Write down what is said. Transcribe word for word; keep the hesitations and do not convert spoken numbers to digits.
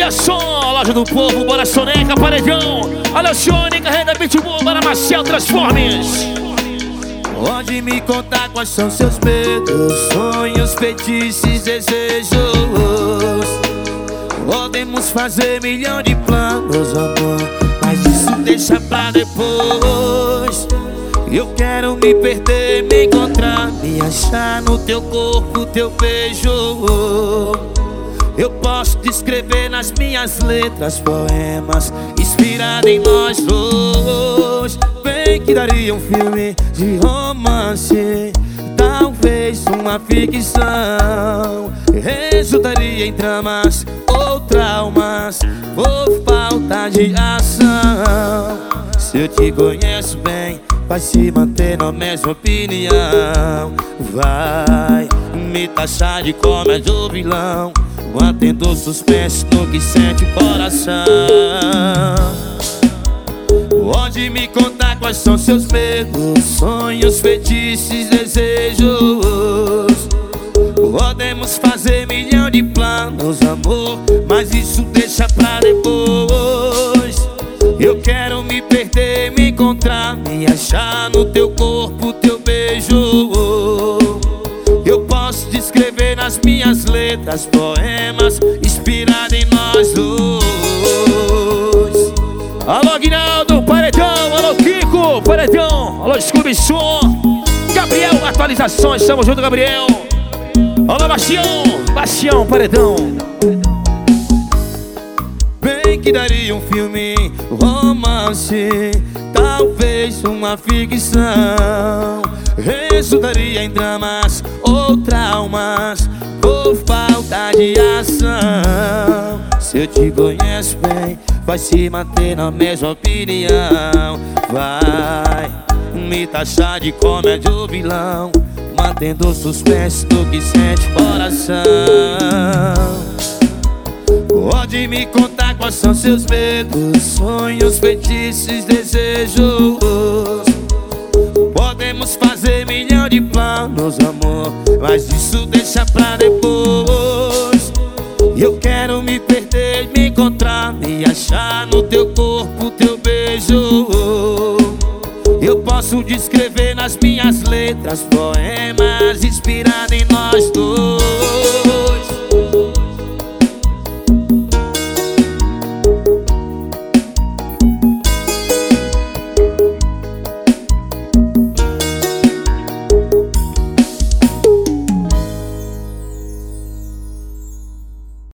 Olha só, loja do povo, bora Soneca, Paredão. Olha o Shone, carrega Pitbull, bora Marcel Transformers. Pode me contar quais são seus medos, sonhos, feitiços, desejos. Podemos fazer milhão de planos, amor, mas isso deixa pra depois. Eu quero me perder, me encontrar, me achar no teu corpo, teu beijo. Eu posso descrever nas minhas letras poemas inspirados em nós dois. Bem que daria um filme de romance, talvez uma ficção. Resultaria em dramas ou traumas por falta de ação. Se eu te conheço bem, vai se manter na mesma opinião. Vai me taxar de comédia ou vilão, mantendo suspense no que sente o coração. Pode me contar quais são seus medos, sonhos, feitiços, desejos. Podemos fazer milhão de planos, amor, mas isso deixa pra depois. Eu quero me perder, me encontrar, me achar no teu corpo, teu beijo. Eu posso descrever nas minhas letras poemas inspirados em nós dois. Alô, Aguinaldo, Paredão, alô, Kiko, Paredão, alô, Scooby Som, Gabriel, atualizações, tamo junto, Gabriel. Alô, Bastião, Bastião, Paredão. Bem que daria um filme, romance, talvez uma ficção. Resultaria em dramas ou traumas por falta de ação. Se eu te conheço bem, vai se manter na mesma opinião. Vai me taxar de comédia ou vilão, mantendo suspense do que sente o coração. Pode me contar quais são seus medos, sonhos, feitiços, desejos. Podemos fazer milhão de planos, amor, mas isso deixa pra depois. Eu quero me perder, me encontrar, me achar no teu corpo, teu beijo. Eu posso descrever nas minhas letras poemas inspirados em